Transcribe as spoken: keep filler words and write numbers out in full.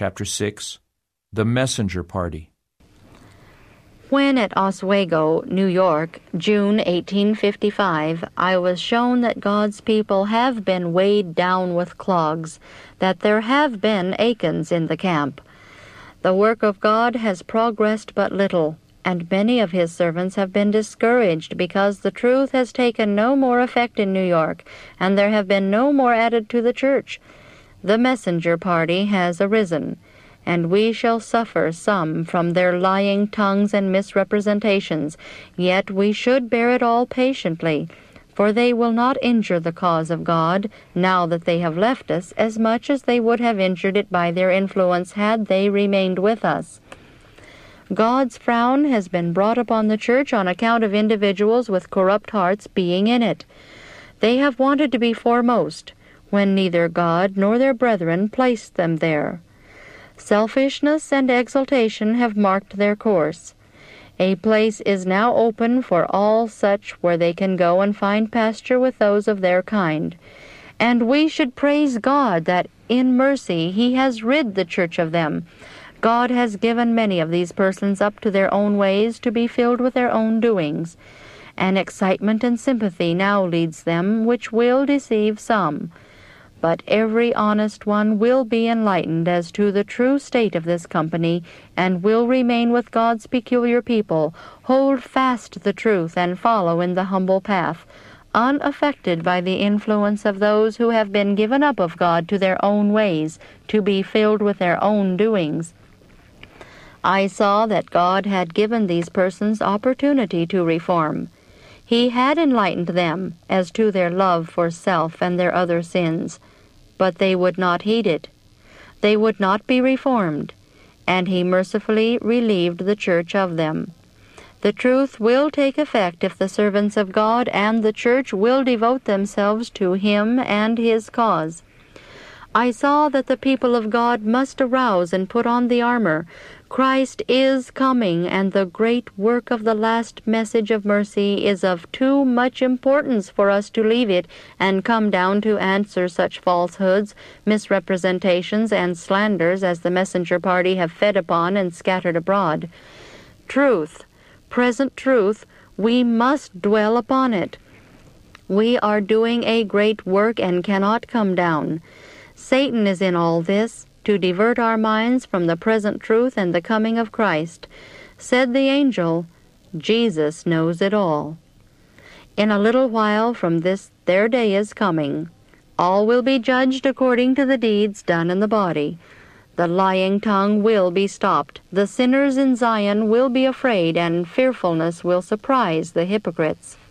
Chapter six, The Messenger Party. When at Oswego, New York, June eighteen fifty-five, I was shown that God's people have been weighed down with clogs, that there have been Achans in the camp. The work of God has progressed but little, and many of his servants have been discouraged because the truth has taken no more effect in New York, and there have been no more added to the church. The messenger party has arisen, and we shall suffer some from their lying tongues and misrepresentations, yet we should bear it all patiently, for they will not injure the cause of God, now that they have left us, as much as they would have injured it by their influence had they remained with us. God's frown has been brought upon the church on account of individuals with corrupt hearts being in it. They have wanted to be foremost, when neither God nor their brethren placed them there. Selfishness and exaltation have marked their course. A place is now open for all such where they can go and find pasture with those of their kind. And we should praise God that in mercy he has rid the church of them. God has given many of these persons up to their own ways to be filled with their own doings. An excitement and sympathy now leads them which will deceive some. But every honest one will be enlightened as to the true state of this company, and will remain with God's peculiar people, hold fast the truth, and follow in the humble path, unaffected by the influence of those who have been given up of God to their own ways, to be filled with their own doings. I saw that God had given these persons opportunity to reform. He had enlightened them as to their love for self and their other sins, but they would not heed it. They would not be reformed, and he mercifully relieved the church of them. The truth will take effect if the servants of God and the church will devote themselves to him and his cause. I saw that the people of God must arouse and put on the armor. Christ is coming, and the great work of the last message of mercy is of too much importance for us to leave it and come down to answer such falsehoods, misrepresentations, and slanders as the messenger party have fed upon and scattered abroad. Truth, present truth, we must dwell upon it. We are doing a great work and cannot come down. Satan is in all this, to divert our minds from the present truth and the coming of Christ. Said the angel, Jesus knows it all. In a little while from this their day is coming. All will be judged according to the deeds done in the body. The lying tongue will be stopped. The sinners in Zion will be afraid, and fearfulness will surprise the hypocrites.